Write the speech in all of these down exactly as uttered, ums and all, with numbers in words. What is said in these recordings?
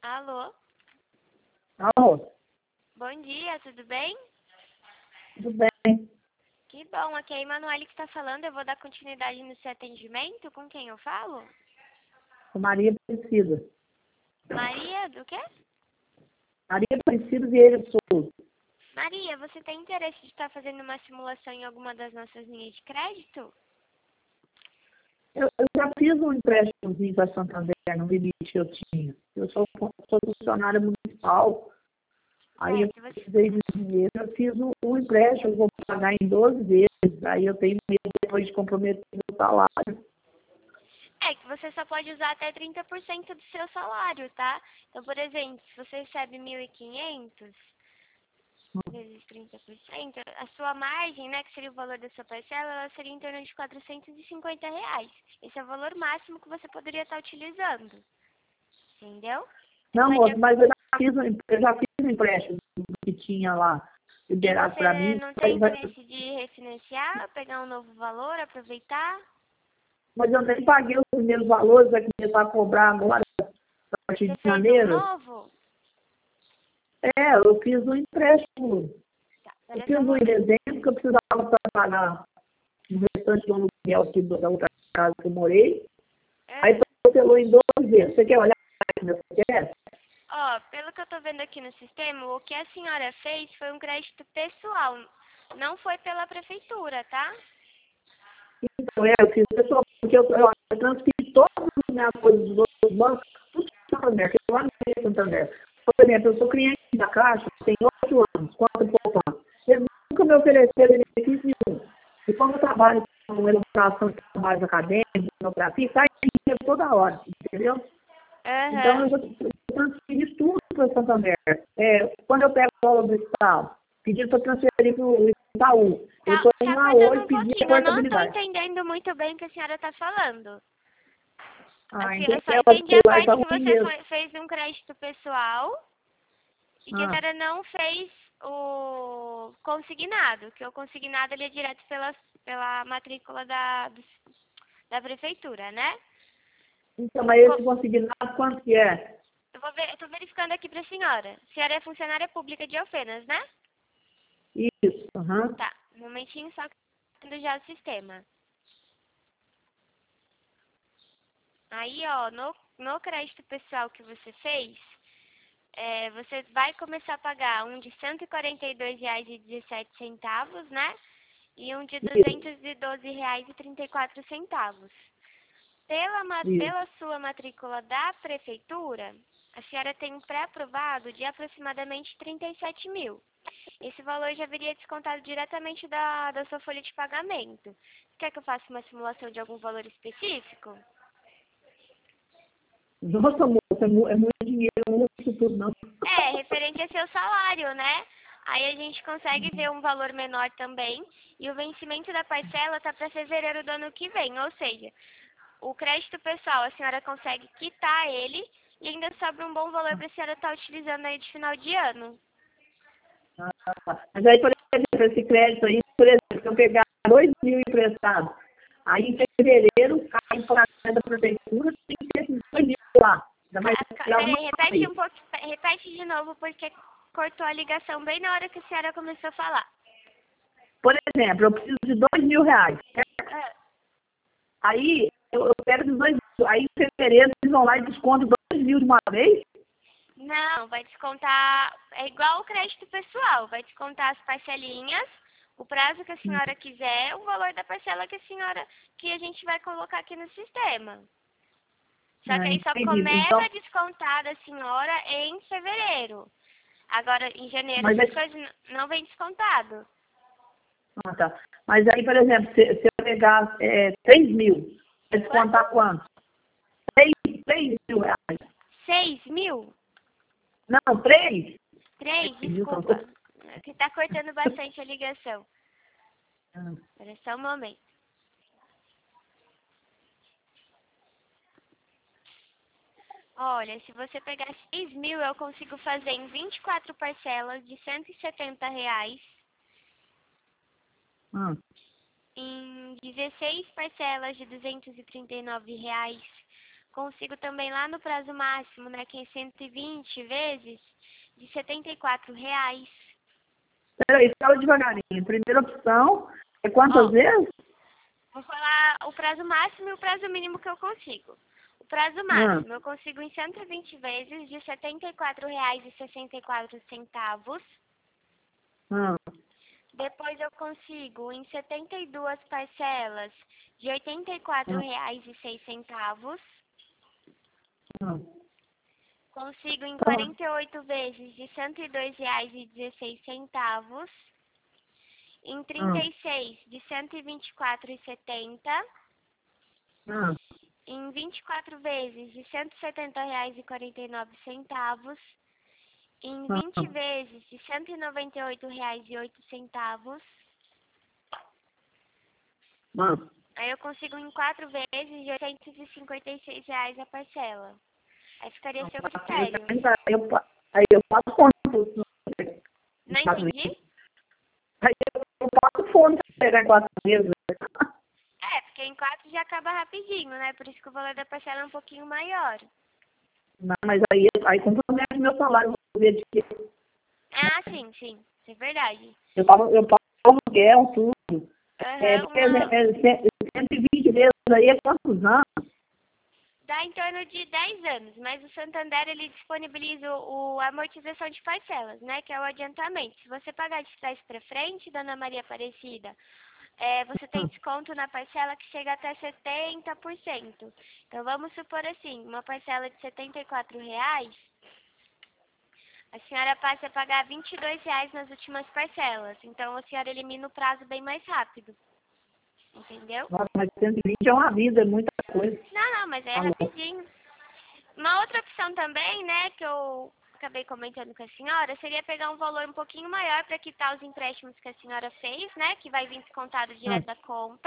Alô? Alô, Bom dia, tudo bem? tudo bem? Que bom, aqui é a Emanuele que está falando. Eu vou dar continuidade no seu atendimento. Com quem eu falo? Sou Maria Aparecida. Maria, do quê? Maria Aparecida Vieira Souza. Maria, você tem interesse de estar fazendo uma simulação em alguma das nossas linhas de crédito? Eu, eu já fiz um empréstimozinho para Santander, no limite que eu tinha. Eu sou, sou funcionária municipal. Aí eu Certo, você... precisei de dinheiro, eu fiz um, um empréstimo, eu vou pagar em doze vezes. Aí eu tenho medo depois de comprometer o salário. É que você só pode usar até trinta por cento do seu salário, tá? Então, por exemplo, se você recebe mil e quinhentos vezes trinta por cento, a sua margem, né, que seria o valor da sua parcela, ela seria em torno de quatrocentos e cinquenta reais. Esse é o valor máximo que você poderia estar utilizando. Entendeu? Não, Vai de... moço, mas eu já fiz, um- eu já fiz um empréstimo que tinha lá E liberado para você mim. não tem Vai- vai- interesse de refinanciar, pegar um novo valor, aproveitar? Mas eu nem paguei os primeiros valores, vai começar a cobrar agora, a partir Você de fez um janeiro. novo? É, eu fiz um empréstimo. Tá, Eu espera fiz só um um em momento. dezembro que eu precisava para pagar o restante do aluguel aqui da outra casa que eu morei. Aí É. parcelou em doze vezes. Você quer olhar aqui meu C P F? Ó, pelo que eu tô vendo aqui no sistema, o que a senhora fez foi um crédito pessoal. Não foi pela prefeitura, tá? Então, é, eu fiz pessoal, porque eu, eu, eu transferi todas as minhas coisas dos outros bancos, tudo para Santander, que eu lá no Santander. Por exemplo, eu sou cliente da Caixa, tem oito anos, quatro poupança. Eles nunca me ofereceram benefício nenhum. E como eu trabalho com elaboração de trabalhos acadêmicos, etnografia, sai dinheiro toda hora, entendeu? Então, Aham. eu já transferi tudo para o Santander. É, quando eu pego a bola do Estado, pedi para transferir para o Itaú. Eu Tá, estou tá indo lá cortando hoje um pedir a pouquinho. Eu não tô portabilidade. entendendo muito bem o que a senhora tá falando. Ah, Assim, então eu só é entendi a o parte Itaú que você mesmo. foi- fez um crédito pessoal e que a Ah, senhora não fez o consignado, que o consignado ele é direto pela, pela matrícula da, do- da prefeitura, né? então, O mas co- esse consignado, quanto que é? eu vou ver, eu tô verificando aqui pra senhora. A senhora é funcionária pública de Alfenas, né? Isso, aham. Tá, um momentinho só que eu tô vendo já o sistema. Aí, ó, no, no crédito pessoal que você fez, é, você vai começar a pagar um de cento e quarenta e dois reais e dezessete centavos, né? E um de Isso, duzentos e doze reais e trinta e quatro centavos. Pela, ma- isso. pela sua matrícula da prefeitura, a senhora tem um pré-aprovado de aproximadamente trinta e sete mil. Esse valor já viria descontado diretamente da, da sua folha de pagamento. Quer que eu faça uma simulação de algum valor específico? Nossa, moça, é mu- é muito dinheiro, não uso isso tudo, não. É, referente a seu salário, né? Aí a gente consegue ver um valor menor também. E o vencimento da parcela tá para fevereiro do ano que vem. Ou seja, o crédito pessoal a senhora consegue quitar ele e ainda sobra um bom valor para a senhora estar utilizando aí de final de ano. Ah, mas aí, por exemplo, esse crédito aí, por exemplo, se eu pegar dois mil emprestados, aí em fevereiro cai para a da prefeitura, tem que ter esses dois mil lá. Ainda mais Ca- ca- tirar uma Peraí, repete vez. um pouco, repete de novo porque cortou a ligação bem na hora que a senhora começou a falar. Por exemplo, eu preciso de dois mil reais. Ah, Aí eu, eu pego esses dois mil. Aí em fevereiro eles vão lá e descontam dois mil de uma vez. não, vai descontar, é igual o crédito pessoal, vai descontar as parcelinhas, o prazo que a senhora quiser, o valor da parcela que a senhora, que a gente vai colocar aqui no sistema. Só que Ah, aí só entendi. começa Então, a descontar da senhora em fevereiro. Agora, em janeiro, mas, essas é- coisas n- não vem descontado. ah, tá. Mas aí, por exemplo, se, se eu pegar é, três mil, vai Quanto? descontar quanto? Três, três mil reais. Seis mil? Não, três. Três, Três mil, são desculpa. É que tá cortando bastante a ligação. Ah, Espera só um momento. Olha, se você pegar seis mil, eu consigo fazer em vinte e quatro parcelas de cento e setenta reais, ah. em dezesseis parcelas de duzentos e trinta e nove reais, consigo também lá no prazo máximo, né, que é cento e vinte vezes, de setenta e quatro reais. Peraí, fala devagarinho. Primeira opção é quantas Ó, vezes? vou falar o prazo máximo e o prazo mínimo que eu consigo. O prazo Ah, máximo eu consigo em cento e vinte vezes de setenta e quatro reais e sessenta e quatro centavos. ah, Depois eu consigo em setenta e duas parcelas de oitenta e quatro ah, reais e seis centavos. ah. Consigo em Tá. quarenta e oito vezes de cento e dois reais e dezesseis centavos. Em trinta Ah, e seis de cento e vinte e quatro reais e setenta centavos. ah, Em vinte e quatro vezes de cento e setenta reais e quarenta e nove centavos. Em ah, vinte vezes de cento e noventa e oito reais e oito centavos. ah. Aí eu consigo em quatro vezes de oitocentos e cinquenta e seis reais a parcela. Aí ficaria a seu Aí eu, critério. tenho- aí eu, pa- aí eu passo fome. Não entendi? Aí eu, eu passo fome para pegar em quatro meses. É, porque em quatro já acaba rapidinho, né? Por isso que o valor da parcela é um pouquinho maior. Não, mas aí, aí compromete meu salário. Eu vou ver de quê? Ah, sim, sim. Isso é verdade. Eu pago, eu pago aluguel, tudo. É, Aham, é, uma... é, cento e vinte vezes aí é quantos anos? Dá em torno de dez anos, mas o Santander ele disponibiliza o, o amortização de parcelas, né? Que é o adiantamento. Se você pagar de trás para frente, Dona Maria Aparecida, é, você tem desconto na parcela que chega até setenta por cento. Então vamos supor assim, uma parcela de setenta e quatro reais, a senhora passa a pagar vinte e dois reais nas últimas parcelas. Então a senhora elimina o prazo bem mais rápido. Entendeu? Nossa, mas cento e vinte é uma vida, é muita coisa. Não, não, mas é Alô. rapidinho. Uma outra opção também, né, que eu acabei comentando com a senhora, seria pegar um valor um pouquinho maior para quitar os empréstimos que a senhora fez, né, que vai vir descontado Ah, direto da conta.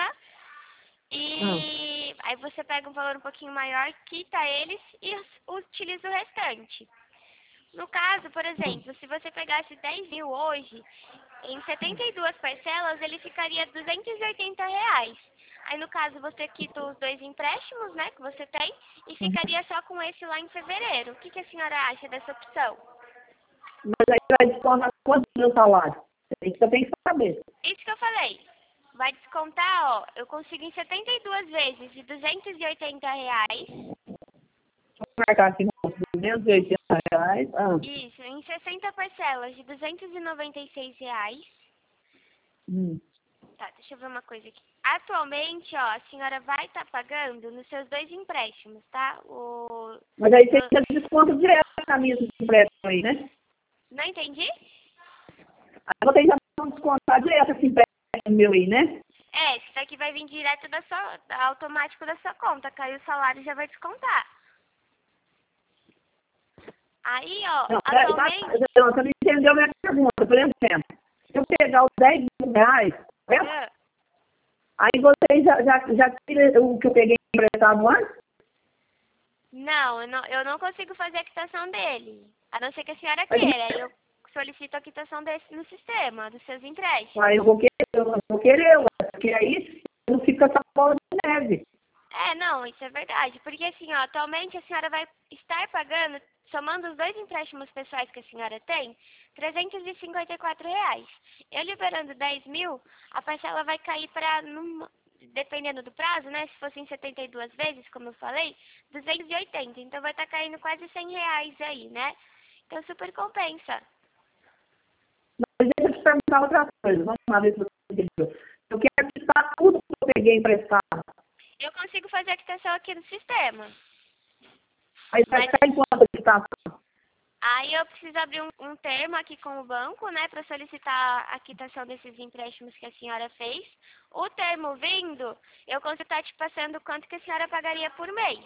ah, E aí você pega um valor um pouquinho maior, quita eles e us- utiliza o restante. No caso, por exemplo, se você pegasse dez mil hoje, em setenta e duas parcelas, ele ficaria duzentos e oitenta reais. Aí, no caso, você quita os dois empréstimos, né, que você tem, e uhum. ficaria só com esse lá em fevereiro. O que, que a senhora acha dessa opção? Mas aí vai descontar quanto do meu salário? É isso que eu tenho que saber. Isso que eu falei. Vai descontar, ó, eu consigo em setenta e duas vezes de duzentos e oitenta reais. Vou marcar aqui no duzentos e oitenta reais. Ah, Isso, em sessenta parcelas de duzentos e noventa e seis reais. hum. Tá, deixa eu ver uma coisa aqui. Atualmente, ó, a senhora vai estar pagando nos seus dois empréstimos, tá? O... Mas aí tem no- que ter desconto direto na minha de empréstimo aí, né? Não entendi? Aí vocês já vão descontar direto esse empréstimo meu aí, né? É, isso daqui vai vir direto da sua, automático da sua conta, caiu o salário já vai descontar. Aí, ó, Não, peraí, tá, atualmente... não, você não entendeu a minha pergunta. Por exemplo, se eu pegar os dez mil reais, né? ah, Aí vocês já, já, já tiram o que eu peguei emprestado antes? Não, eu não, eu não consigo fazer a quitação dele. A não ser que a senhora Mas, queira. Aí eu solicito a quitação desse no sistema, dos seus empréstimos. aí eu vou querer, eu vou querer, ué, porque aí não fica essa bola de neve. É, não, isso é verdade. Porque assim, ó, atualmente a senhora vai estar pagando, somando os dois empréstimos pessoais que a senhora tem, trezentos e cinquenta e quatro reais. Eu liberando dez mil, a parcela vai cair para, dependendo do prazo, né? Se fosse em setenta e duas vezes, como eu falei, duzentos e oitenta. Então vai estar caindo quase cem reais aí, né? Então super compensa. Mas deixa eu te perguntar outra coisa. Vamos lá ver se você entendeu. Eu quero quitar tudo que eu peguei emprestado. Eu consigo fazer a quitação aqui no sistema. Aí vai Mas ficar em quanto a quitação? aí eu preciso abrir um, um termo aqui com o banco, né, para solicitar a quitação desses empréstimos que a senhora fez. O termo vindo, eu consigo estar te passando quanto que a senhora pagaria por mês.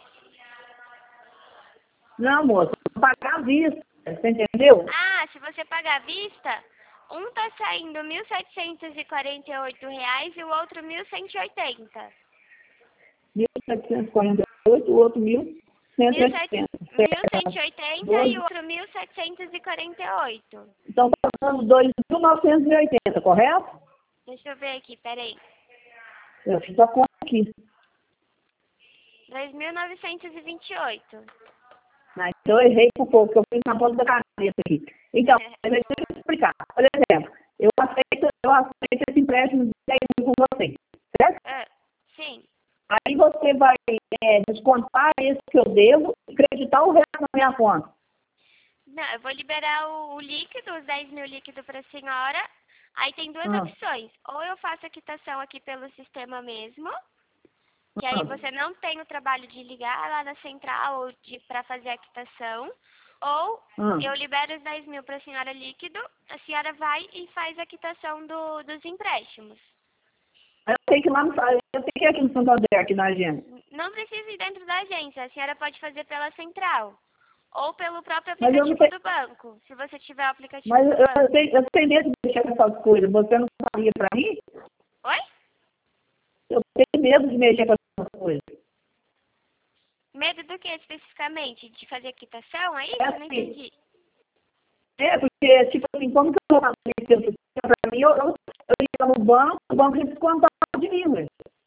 Não, moça, eu vou pagar à vista. Você entendeu? Ah, se você pagar à vista, um tá saindo mil setecentos e quarenta e oito reais e o outro mil cento e oitenta. mil setecentos e quarenta e oito, o outro mil cento e Mil cento oitenta. e oitenta e doze. o outro mil setecentos e quarenta e oito. Então, está dando dois mil novecentos e oitenta, correto? Deixa eu ver aqui, peraí. Eu fiz a conta aqui. dois mil novecentos e vinte e oito. Ah, então eu errei por pouco, eu fiz na ponta da caneta aqui. Então, mas deixa eu explicar. Por exemplo, eu aceito, eu aceito esse empréstimo de dez mil com você, certo? Ah, sim. Aí você vai é, descontar esse que eu devo e acreditar o resto na minha conta. Não, eu vou liberar o, o líquido, os dez mil líquido para a senhora. Aí tem duas Ah, opções. Ou eu faço a quitação aqui pelo sistema mesmo, que aí ah, você não tem o trabalho de ligar lá na central ou de para fazer a quitação. Ou ah. eu libero os dez mil para a senhora líquido, a senhora vai e faz a quitação do, dos empréstimos. Eu tenho que ir lá no, eu tenho que ir aqui no Santander, aqui na agência. N- Não precisa ir dentro da agência, a senhora pode fazer pela central. Ou pelo próprio Mas eu não aplicativo sei, do banco, se você tiver o aplicativo mas do eu, eu banco. tenho, eu tenho medo de mexer com essas coisas. Você não faria pra mim? Oi? Eu tenho medo de mexer com essas coisas. Medo do que especificamente? De fazer quitação? É É isso? Não assim, entendi. é porque, tipo assim, como que eu vou fazer isso pra mim? Eu, eu, eu ia no banco, o banco ia descontar de mim, ué.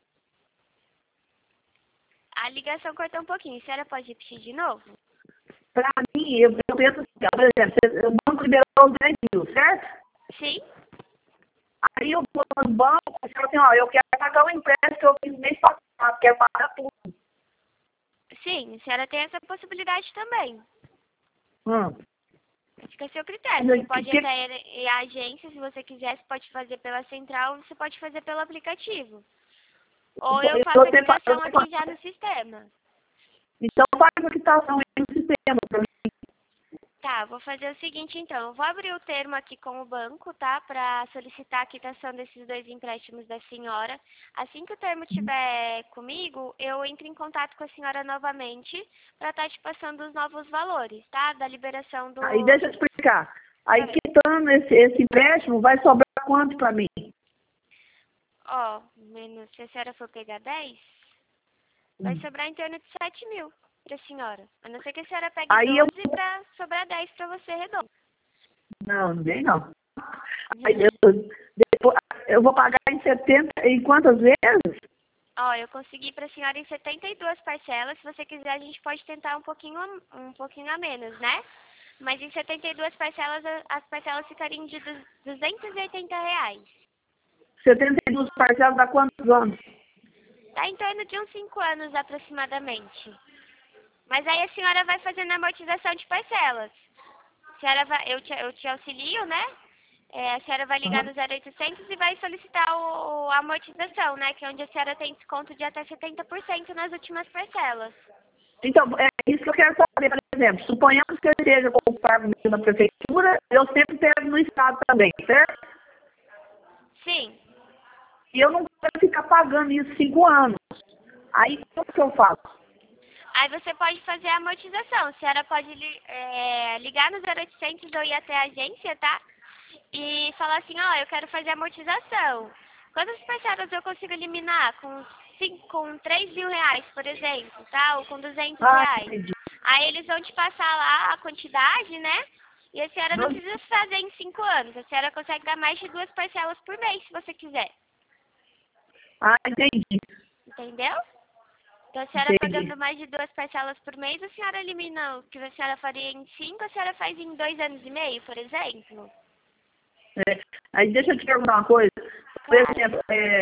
A ligação cortou um pouquinho. A senhora pode repetir de novo? Pra mim, eu, eu penso assim, ó, por exemplo, você- o banco liberou os dez mil, certo? Sim? Aí eu vou no banco e falo assim, ó, eu quero pagar o empréstimo que eu fiz mês passado, quero pagar tudo. Sim, a senhora tem essa possibilidade também. Hum. Fica a seu critério. Mas Você que- pode que- até ir ir à agência, se você quiser, você pode fazer pela central, você pode fazer pelo aplicativo. Ou eu faço a Você faz, quitação aqui já no sistema. então faz a quitação aí no sistema pra mim. Tá, vou fazer o seguinte então. Eu vou abrir o termo aqui com o banco, tá? Para solicitar a quitação desses dois empréstimos da senhora. Assim que o termo estiver comigo, eu entro em contato com a senhora novamente para estar te passando os novos valores, tá? Da liberação Aí do. deixa eu explicar. Aí Oi. quitando esse, esse empréstimo, vai sobrar quanto pra mim? Ó, menos se a senhora for pegar dez, vai sobrar em torno de sete mil para a senhora. A não ser que a senhora pegue Aí eu. doze para sobrar dez para você redondo. Não, não vem não. Aí eu, depois, eu vou pagar em setenta, em quantas vezes? Ó, eu consegui para a senhora em setenta e duas parcelas. Se você quiser, a gente pode tentar um pouquinho, a- um pouquinho a menos, né? Mas em setenta e duas parcelas, a- as parcelas ficariam de du- duzentos e oitenta reais. setenta e duas parcelas dá quantos anos? Tá em torno de uns cinco anos aproximadamente. Mas aí a senhora vai fazendo a amortização de parcelas. A senhora vai, eu, te, eu te auxilio, né? É, a senhora vai ligar Aham. no zero oitocentos e vai solicitar o, a amortização, né? Que é onde a senhora tem desconto de até setenta por cento nas últimas parcelas. Então, é isso que eu quero saber, por exemplo, suponhamos que eu esteja com o cargo meu na prefeitura, eu sempre pego no estado também, certo? Sim. E eu não quero ficar pagando isso cinco anos. Aí, como que eu faço? Aí você pode fazer a amortização. A senhora pode li- é, ligar no zero oitocentos ou ir até a agência, tá? E falar assim, ó, eu quero fazer a amortização. Quantas parcelas eu consigo eliminar? Com, cinco, com três mil reais, por exemplo, tá? Ou com duzentos Ah, reais. entendi. Aí eles vão te passar lá a quantidade, né? E a senhora não Doze- precisa fazer em cinco anos. A senhora consegue dar mais de duas parcelas por mês, se você quiser. Ah, entendi. Entendeu? Então, a senhora Entendi. pagando mais de duas parcelas por mês, a senhora elimina o que a senhora faria em cinco, a senhora faz em dois anos e meio, por exemplo. É, aí deixa eu te perguntar uma coisa. Por Claro. exemplo, é,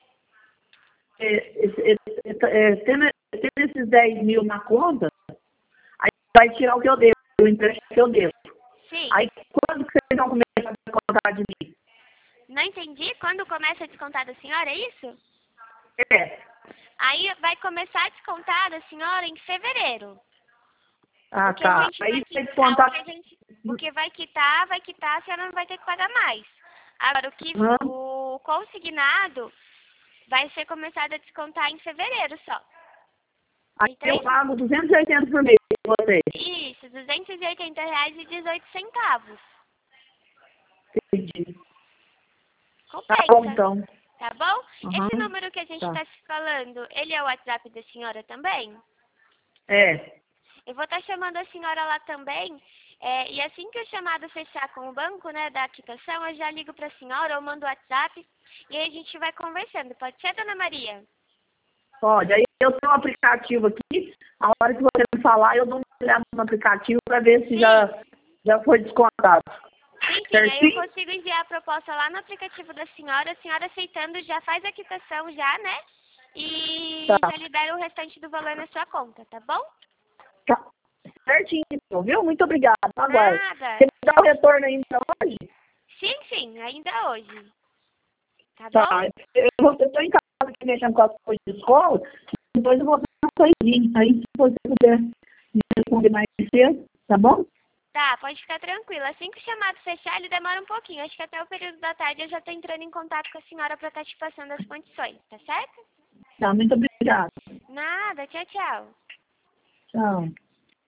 é, esse- esse- esse- é, tendo, tendo esses dez mil na conta, aí vai tirar o que eu devo, o empréstimo que eu devo. Sim. Aí quando que vocês vão começar a descontar de mim? Não entendi? Quando começa a descontar da senhora, é isso? É. Aí vai começar a descontar da senhora em fevereiro. Ah, O que a tá. gente vai Aí vai quitar, o descontar. que a gente, o que vai quitar, vai quitar, a senhora não vai ter que pagar mais. Agora, o que Hã? o consignado vai ser começado a descontar em fevereiro só. Aí Em eu três pago duzentos e oitenta por mês pra vocês. Isso, duzentos e oitenta reais e dezoito centavos. Entendi. Tá bom, Compensa, então. tá bom? Esse Aham. número que a gente Tá. está se falando, ele é o WhatsApp da senhora também? É. Eu vou estar chamando a senhora lá também. É, e assim que o chamado fechar com o banco, né, da quitação, eu já ligo para a senhora ou mando o WhatsApp e aí a gente vai conversando. Pode ser, dona Maria? Pode. Aí eu tenho um aplicativo aqui, a hora que você me falar, eu dou uma olhada no aplicativo para ver se já, já foi descontado. Sim, sim, aí eu consigo enviar a proposta lá no aplicativo da senhora, a senhora aceitando já faz a quitação já, né? E Tá. já libera o restante do valor na sua conta, tá bom? Tá. Certinho, viu? Muito obrigada. Agora, Nada. você me dá o retorno ainda hoje? Sim, sim, ainda hoje. Tá Tá. bom? Eu estou em casa aqui mexendo com as coisas de escola, depois eu vou dar uma saidinha. Aí, se você puder me responder mais cedo, tá bom? Tá, pode ficar tranquila. Assim que o chamado fechar, ele demora um pouquinho. Acho que até o período da tarde eu já tô entrando em contato com a senhora para estar te passando as condições, tá certo? Tá, muito obrigada. Nada, tchau, tchau. Tchau.